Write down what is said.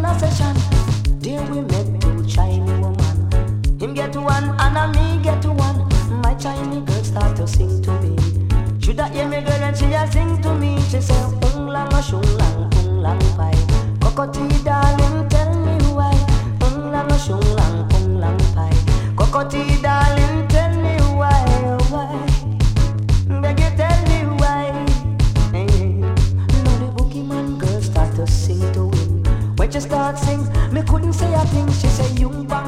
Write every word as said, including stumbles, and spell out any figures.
a session. There we met two Chinese woman. Him get one and a me get one. My Chinese girl start to sing to me. Should I hear me girl and she a sing to me? She say, ung lang a shung lang, ung lang pai. Cocotti darling, tell me why. Ung lang a shung lang, ung lang pai. Cocotti darling, tell me why, why? Beg you tell me why. Hey. Now the boogeyman girl start to sing to him. When she start sing, me couldn't say a thing. She say, yung bang